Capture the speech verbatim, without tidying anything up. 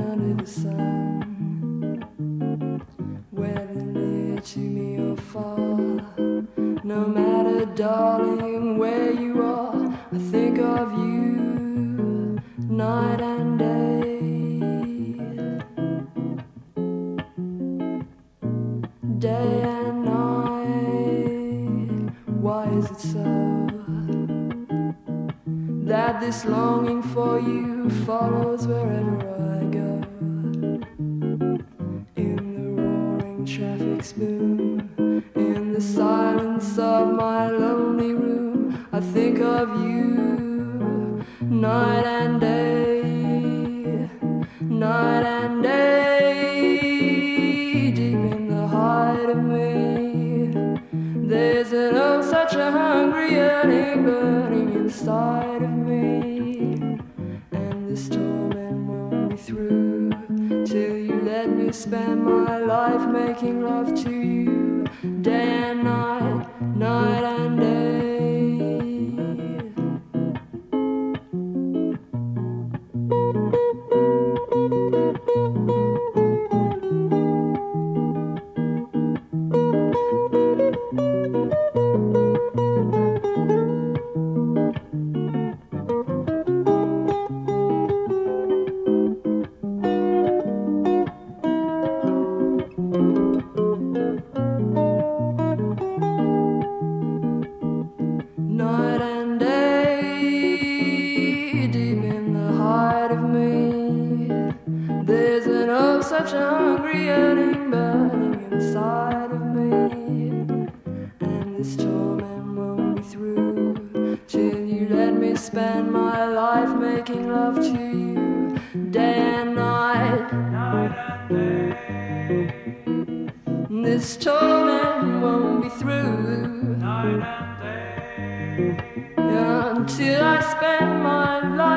under the sun. Whether near to me or far, no matter, darling, where you are, I think of you night and day. Day and night, why is it so that this longing for you follows wherever I go? In the roaring traffic's boom, in the silence of my lonely room, I think of you night and day, night and day. Deep in the heart of me, there's an oh such a hungry yearning burning inside of me, and this torment won't be through till you let me spend my life making love to you, day and night, night and day. Night and day, deep in the heart of me, there's an oh such a hungry yearning burning inside of me, and this torment won't be through till you let me spend my life making love to you, day and night, night and day. This torment won't be through night and day until I spend my life